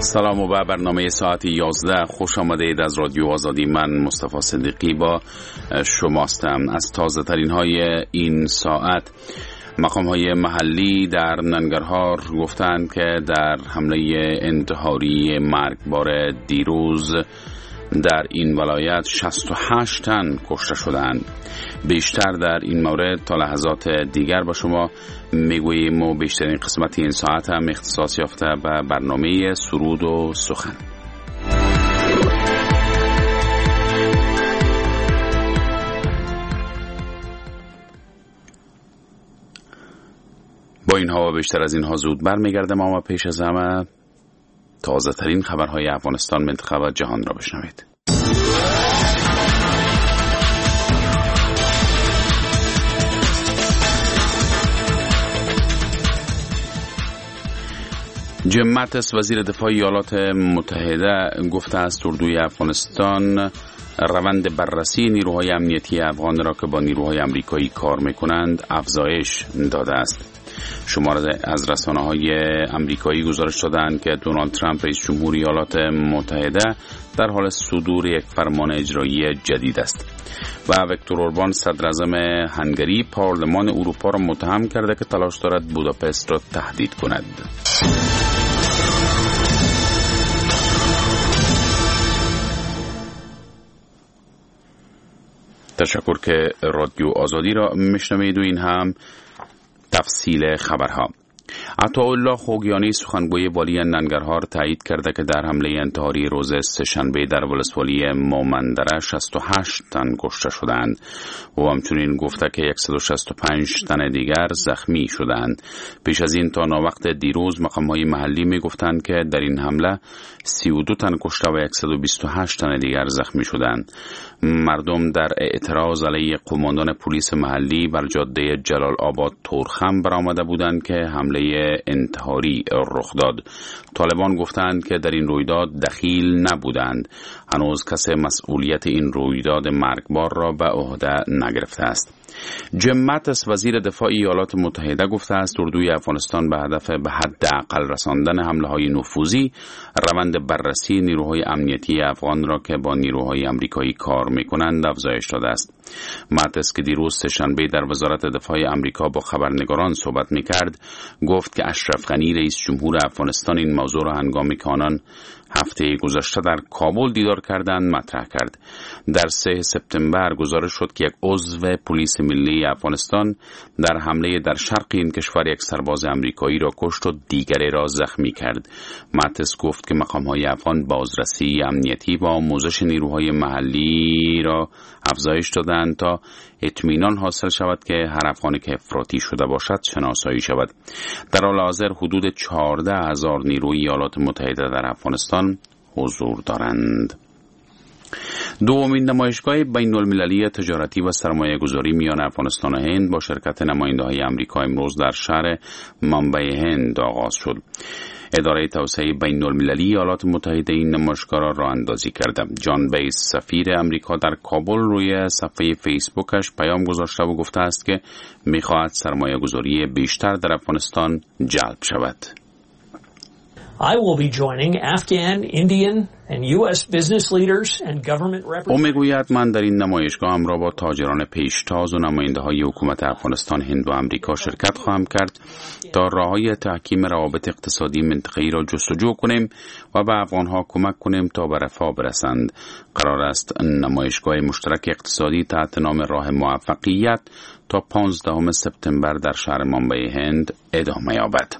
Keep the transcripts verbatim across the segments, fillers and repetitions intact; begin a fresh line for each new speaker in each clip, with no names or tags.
سلام و به برنامه ساعت یازده خوش آمدید. از رادیو آزادی من مصطفی صدیقی با شماستم. از تازه ترین های این ساعت، مقام های محلی در ننگرهار گفتند که در حمله انتحاری مرگبار دیروز در این ولایت شصت و هشت تن کشته شدند. بیشتر در این مورد تا لحظات دیگر با شما میگوییم و بیشترین قسمت این ساعت هم اختصاص یافته به برنامه سرود و سخن. با اینها و بیشتر از اینها زود برمیگردم، اما پیش از همه تازه ترین خبرهای افغانستان، منطقه و جهان را بشنوید. جیم ماتس وزیر دفاع ایالات متحده گفته است اردوی افغانستان روند بررسی نیروهای امنیتی افغان را که با نیروهای امریکایی کار میکنند افزایش داده است. شماره از رسانه‌های امریکایی گزارش دادند که دونالد ترامپ رئیس جمهور ایالات متحده در حال صدور یک فرمان اجرایی جدید است و ویکتور اوربان صدر اعظم هنگری پارلمان اروپا را متهم کرده که تلاش دارد بوداپست را تهدید کند. تشکر که رادیو آزادی را میشنوید و این هم تفصیل خبرها. عطاالله خوگیانی سخنگوی والی ننگرهار تایید کرده که در حمله انتحاری روز سه‌شنبه در ولسوالی مومندره شصت و هشت تن کشته شدند و همچنین گفته که صد و شصت و پنج تن دیگر زخمی شدند. پیش از این تا ناوقت دیروز مقام‌های محلی می‌گفتند که در این حمله سی و دو تن کشته و صد و بیست و هشت تن دیگر زخمی شدند. مردم در اعتراض علیه قماندان پلیس محلی بر جاده جلال آباد تورخم برآمده بودند که حمله انتحاری رخ داد. طالبان گفتند که در این رویداد دخیل نبودند. هنوز کسی مسئولیت این رویداد مرگبار را به عهده نگرفته است. جیم ماتس وزیر دفاع ایالات متحده گفته است اردوی افغانستان به هدف به حداقل رساندن حمله‌های نفوذی روند بررسی نیروهای امنیتی افغان را که با نیروهای امریکایی کار می‌کنند افزایش داده است. ماتس که دیروز سه‌شنبه در وزارت دفاع آمریکا با خبرنگاران صحبت می‌کرد گفت که اشرف غنی رئیس جمهور افغانستان این موضوع را هنگامی که آنان هفته گذشته در کابل دیدار کردند مطرح کرد. در سه سپتامبر گزارش شد که یک عضو پلیس ملی افغانستان در حمله در شرق این کشور یک سرباز امریکایی را کشت و دیگری را زخمی کرد. ماتس گفت که مقام‌های افغان بازرسی امنیتی و آموزش نیروهای محلی را افزایش دادند تا اطمینان حاصل شود که هر افغانی که افراطی شده باشد شناسایی شود. در حال حاضر حدود چهارده هزار نیروی ایالات متحده در افغانستان حضور دارند. دومین نمایشگاه بین المللی تجارتی و سرمایه گذاری میان افغانستان و هند با شرکت نماینده های امریکا امروز در شهر ممبئی هند آغاز شد. اداره توسعه بین المللی ایالات متحده این نمایشگاه را راه اندازی کرده. جان بیس سفیر امریکا در کابل روی صفحه فیسبوکش پیام گذاشته و گفته است که می‌خواهد سرمایه گذاری بیشتر در افغانستان جلب شود.
I will be joining Afghan, Indian and U S business leaders and government representatives.
او میگوید من در این نمایشگاه همراه با تاجران پیشتاز و نماینده های حکومت افغانستان، هند و امریکا شرکت خواهم کرد تا راههای تحکیم روابط اقتصادی منطقه‌ای را جستجو کنیم و به افغانها کمک کنیم تا به رفاه برسند. قرار است نمایشگاه مشترک اقتصادی تحت نام راه موفقیت تا پانزدهم سپتامبر در شهر ممبئی هند ادامه یابد.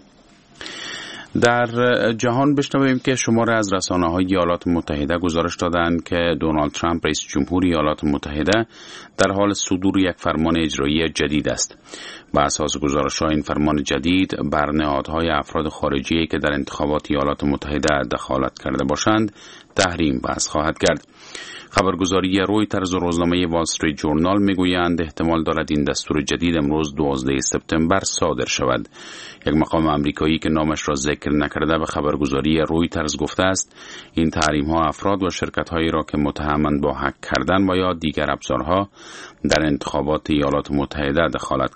در جهان بشنویم که شماره از رسانه‌های ایالات متحده گزارش دادند که دونالد ترامپ رئیس جمهور ایالات متحده در حال صدور یک فرمان اجرایی جدید است. بر اساس گزارش‌ها این فرمان جدید بر نهادهای افراد خارجی که در انتخابات ایالات متحده دخالت کرده باشند تحریم وضع خواهد کرد. خبرگزاری رویترز و روزنامه وال استریت جورنال میگویند احتمال دارد این دستور جدید امروز دوازده سپتامبر صادر شود. یک مقام آمریکایی که نامش را ذکر نکرده به خبرگزاری رویترز گفته است این تحریم ها افراد و شرکت هایی را که متهمند با هک کردن و یا دیگر ابزارها در انتخابات ایالات متحده دخالت کردن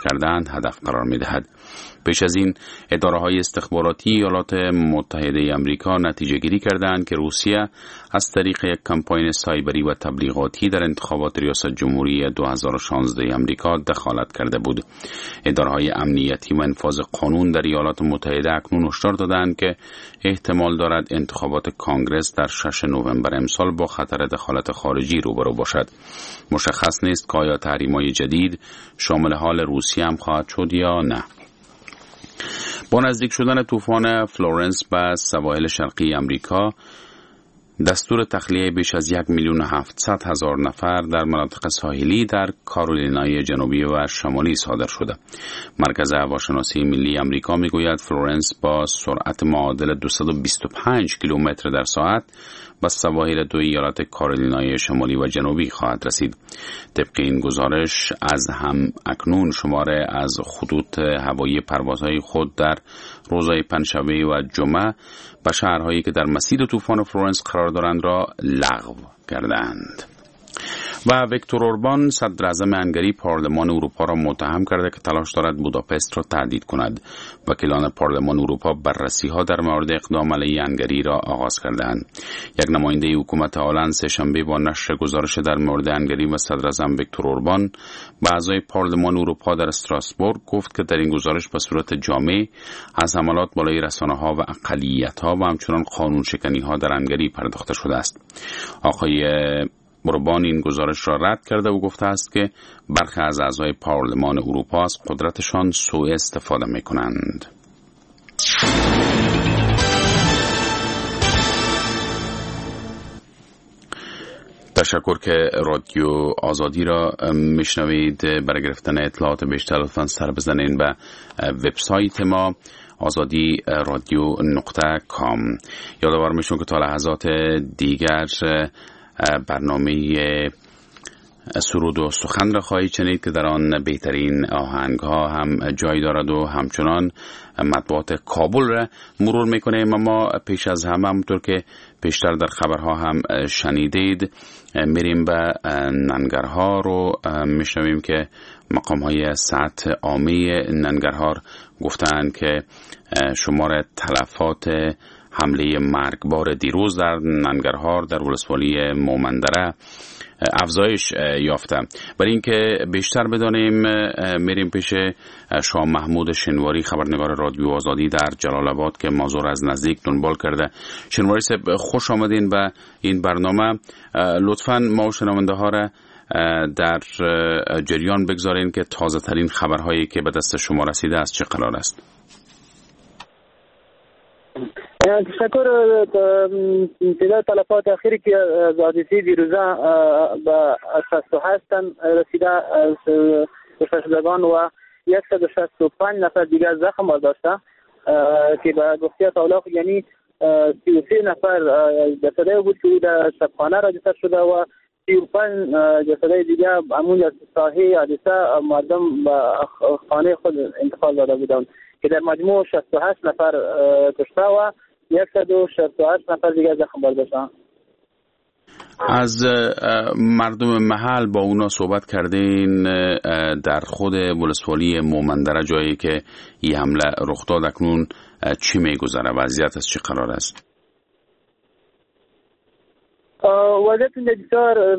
بلند هدف قرار می‌دهد. پیش از این اداره‌های استخباراتی ایالات متحده آمریکا نتیجه گیری کردند که روسیه از طریق یک کمپاین سایبری و تبلیغاتی در انتخابات ریاست جمهوری دو هزار و شانزده آمریکا دخالت کرده بود. اداره‌های امنیتی و انفاذ قانون در ایالات متحده اکنون هشدار دادند که احتمال دارد انتخابات کانگرس در ششم نوامبر امسال با خطر دخالت خارجی روبرو باشد. مشخص نیست که آیا تحریم‌های جدید شامل حال روسیه هم خواهد شد یا نه. با نزدیک شدن طوفان فلورنس به سواحل شرقی امریکا، دستور تخلیه بیش از یک میلیون و هفتصد هزار نفر در مناطق ساحلی در کارولینای جنوبی و شمالی صادر شده. مرکز هواشناسی ملی امریکا میگوید فلورنس با سرعت معادل دویست و بیست و پنج کیلومتر در ساعت به سواحل دو ایالت کارولینای شمالی و جنوبی خواهد رسید. طبق این گزارش از هم اکنون شماره از خطوط هوایی پروازهای خود در روزهای پنجشنبه و جمعه به شهرهایی که در مسیر طوفان فلورنس قرار دارند را لغو کردند. و ویکتور اوربان صدر اعظم هنگری پارلمان اروپا را متهم کرده که تلاش دارد بوداپست را تهدید کند. وکیلان پارلمان اروپا بررسی‌ها در مورد اقدام علیه هنگری را آغاز کردند. یک نماینده حکومت هلند سه‌شنبه با نشر گزارش در مورد هنگری و صدر اعظم ویکتور اوربان به اعضای پارلمان اروپا در استراسبورگ گفت که در این گزارش به صورت جامع از حملات بالای رسانه‌ها و اقلیت‌ها و همچنان قانون شکنی‌ها در هنگری پرداخته شده است. آقای اوربان این گزارش را رد کرده و گفته است که برخی از اعضای پارلمان اروپا از قدرتشان سوء استفاده می کنند. تشکر که رادیو آزادی را میشنوید. برای گرفتن اطلاعات بیشتر لطفاً سر بزنید به وبسایت ما آزادی رادیو نقطه کام. یادآور میشم که تا لحظات دیگر برنامه سرود و سخن را خواهید شنید که در آن بهترین آهنگ ها هم جای دارد و همچنان مطبوعات کابل را مرور میکنیم. اما پیش از همه همونطور که پیشتر در خبرها هم شنیدید میریم به ننگرهار رو میشنویم که مقام های سطح عامی ننگرهار گفتند که شمار تلفات حمله مرگبار دیروز در ننگرهار در ولسوالی مومندره افزایش یافته. برای اینکه بیشتر بدانیم میریم پیش شاه محمود شنواری خبرنگار رادیو آزادی در جلال آباد که موضوع از نزدیک دنبال کرده. شنواری صاحب خوش آمدین به این برنامه. لطفاً ما و شنونده ها را در جریان بگذارین که تازه ترین خبرهایی که به دست شما رسیده از چه قرار است.
تشکر. تعداد تلفات اخیری که از حادثه دیروزه به شصت و هشت رسیده از کشته و صد و شصت و پنج نفر دیگر زخم برداشته که به گفته اولاق یعنی سی و سه نفر جسده بود که در شبخانه راجع شده و سی و پنج جسده دیگر همون از ساحه حادثه مردم به خانه خود انتقال داده بودند که در مجموع شصت و هشت نفر کشته و صد و شصت و هشت نفر دیگر زخم برداشتند.
از مردم محل با اونا صحبت کردین در خود ولسوالی مومندره جایی که این حمله رخ داد اکنون چی میگذره؟ وضعیت از چی قرار است؟
وضعیت بسیار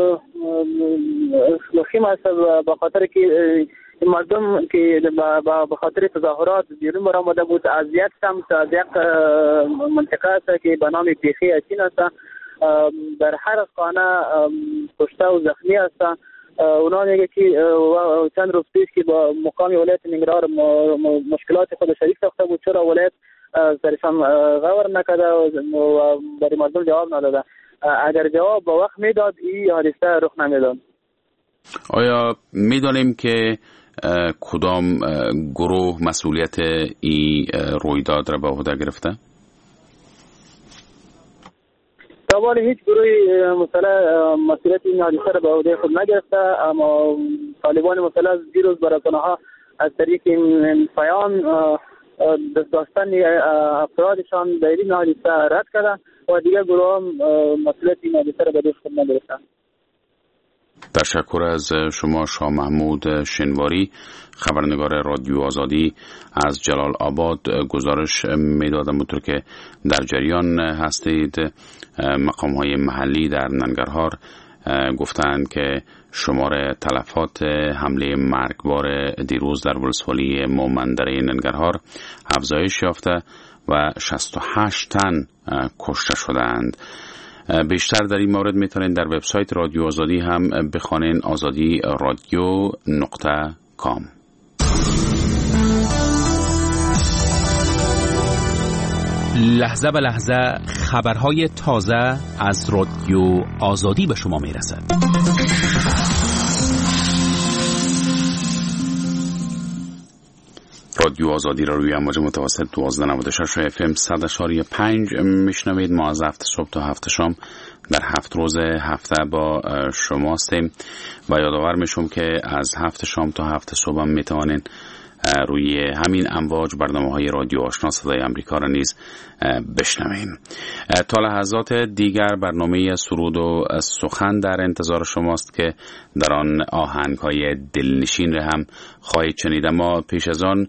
وخیم است به خاطر که مردم که به خاطر تظاهرات بیرون برآمده بود از یک سمت از یک منطقه است که به نام پیخی اچین است در هر خانه کشته و زخمی است. اونا میگه که چند روز پیش که با مقام ولایت ننگرهار مشکلات خود شریک ساخته بود چرا ولایت سرشان غور نکرده و برای مردم جواب نداده. اگر جواب با وقت میداد این حادثه رخ نمیداد.
آیا میدانیم که کدام گروه مسئولیت این رویداد را به عهده گرفته؟
طبعا هیچ گروهی مثلا مسئولیت این حادثه را به عهده خود نگرفته، اما طالبان مثلا دیروز به رسانه‌ها از طریق این پیام دست داشتن افرادشان در این حادثه رد کردند و دیگر گروه هم مسئولیت این حادثه را به دوش خود نگرفتند.
تشکر از شما شاه محمود شنواری. خبرنگار رادیو آزادی از جلال آباد گزارش میدادم. همونطور که در جریان هستید مقام‌های محلی در ننگرهار گفتند که شمار تلفات حمله مرگبار دیروز در ولسوالی مومندره ننگرهار افزایش یافته و شصت و هشت تن کشته شدند. بیشتر در این مورد میتونید در وبسایت رادیو آزادی هم بخوانید، آزادی رادیو نقطه کام.
لحظه به لحظه خبرهای تازه از رادیو آزادی به شما میرسد.
رادیو آزادی را روی امواج متوسط دوازده نود و شش اف ام صد اشاری پنج میشنوید. ما از هفت صبح تا هفت شام در هفت روز هفته با شما هستیم و یادآور میشم که از هفت شام تا هفت صبح هم میتوانید روی همین امواج برنامه‌های رادیو آشنا صدای آمریکا را نیز بشنوید. تا لحظات دیگر برنامه سرود و سخن در انتظار شماست که در آن آهنگ‌های دلنشین را هم خواهید شنید. ما پیش از آن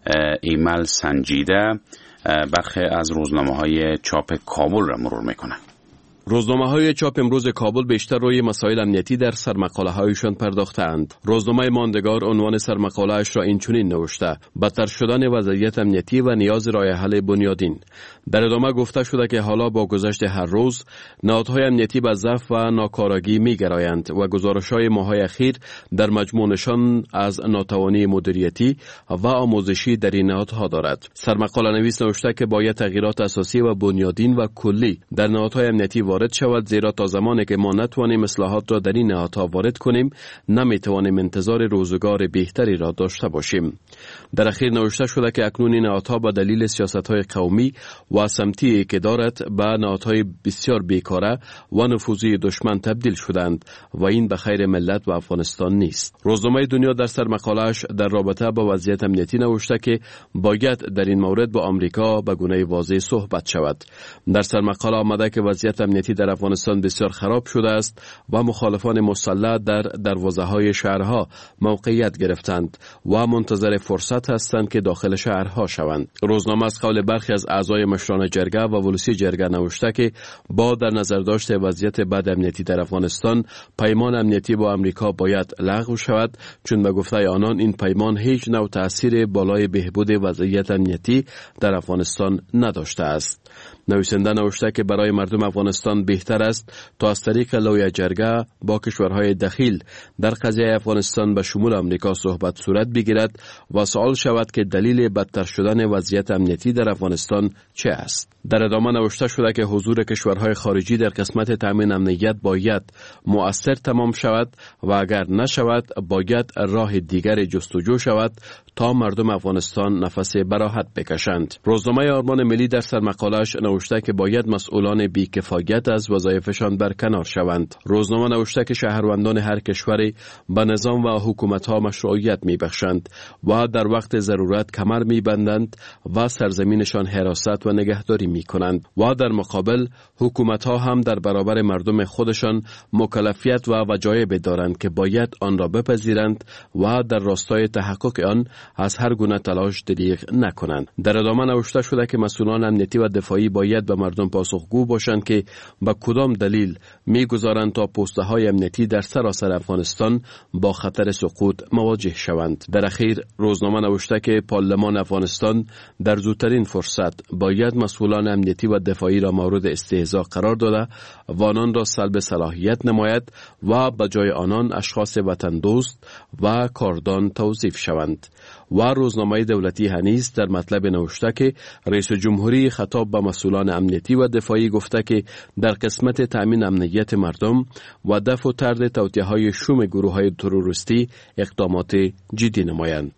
ایمل سنجیده برخی از روزنامه‌های چاپ کابل را مرور می‌کنند.
روزنامه‌های چاپ امروز کابل بیشتر روی مسائل امنیتی در سرمقاله‌هایشان پرداختند. روزنامه ماندگار عنوان سرمقاله‌اش را اینچنین نوشته: بدتر شدن وضعیت امنیتی و نیاز راه حل بنیادین. در ادامه گفته شده که حالا با گذشت هر روز نهادهای امنیتی به ضعف و ناکارآگی می‌گرایند و گزارش‌های ماه‌های اخیر در مجموع نشان از ناتوانی مدیریتی و آموزشی در این نهادها دارد. سرمقاله نویس نوشته که باید تغییرات اساسی و بنیادین و کلی در نهادهای امنیتی وارد شود، زیرا تا زمانی که ما نتوانیم اصلاحات را در این نهادها وارد کنیم نمیتوانیم انتظار روزگار بهتری را داشته باشیم. در اخیر نوشته شده که اکنون این نهادها به دلیل سیاست‌های قومی و سمتی که دارد به نهادهای بسیار بیکاره و نفوذی دشمن تبدیل شدند و این به خیر ملت و افغانستان نیست. روزنامه دنیا در سرمقاله‌اش در رابطه با وضعیت امنیتی نوشته که باید در این مورد با آمریکا به گونه واضح صحبت شود. در سرمقاله آمده که وضعیت امنیتی در افغانستان بسیار خراب شده است و مخالفان مسلح در دروازه‌های شهرها موقعیت گرفتند و منتظر فرصت هستند که داخل شهرها شوند. روزنامه از قول برخی از اعضای مشران جرگه و ولسی جرگه نوشته که با در نظر داشت وضعیت بد امنیتی در افغانستان پیمان امنیتی با آمریکا باید لغو شود، چون به گفته آنان این پیمان هیچ نوع تأثیر بالای بهبود وضعیت امنیتی در افغانستان نداشته است. نویسنده نوشته که برای مردم افغانستان بهتر است تا از طریق لوی جرگه با کشورهای دخیل در قضیه افغانستان به شمول آمریکا صحبت صورت بگیرد و سوال شود که دلیل بدتر شدن وضعیت امنیتی در افغانستان چه است. در ادامه نوشته شده که حضور کشورهای خارجی در قسمت تامین امنیت باید مؤثر تمام شود و اگر نشود باید راه دیگر جستجو شود تا مردم افغانستان نفس براحت بکشند. روزنامه آرمان ملی در سرمقاله‌اش نوشته که باید مسئولان بی‌کفایت از وظایفشان برکنار شوند. روزنامه نوشته که شهروندان هر کشوری به نظام و حکومت‌ها مشروعیت می‌بخشند و در وقت ضرورت کمر می‌بندند و سرزمینشان حراست و نگهداری می‌کنند و در مقابل حکومت‌ها هم در برابر مردم خودشان مکلفیت و وجایب دارند که باید آن را بپذیرند و در راستای تحقق آن از هر گونه تلاش دریغ نکنند. در ادامه نوشته شده که مسئولان امنیتی و دفاعی باید به مردم پاسخگو باشند که به کدام دلیل می‌گذارند تا پست‌های امنیتی در سراسر افغانستان با خطر سقوط مواجه شوند. در اخیر روزنامه نوشته که پارلمان افغانستان در زودترین فرصت باید مسئولان امنیتی و دفاعی را مورد استهزاء قرار داده و آنان را سلب صلاحیت نماید و به جای آنان اشخاص وطن دوست و کاردان توظیف شوند. و روزنامه دولتی هنیز در مطلب نوشته که رئیس جمهوری خطاب به مسئولان امنیتی و دفاعی گفته که در قسمت تأمین امنیت مردم و دفع و طرد توطئه‌های شوم گروه‌های تروریستی اقدامات جدی نمایند.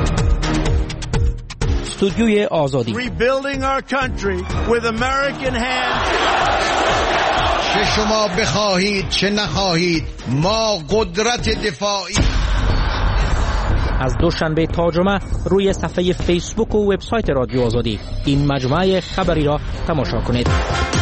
استودیوی آزادی
Rebuilding our country with American hands.
چه شما بخواهید چه نخواهید ما قدرت دفاعی.
از دوشنبه تا جمعه روی صفحه فیسبوک و وبسایت رادیو آزادی این مجموعه خبری را تماشا کنید.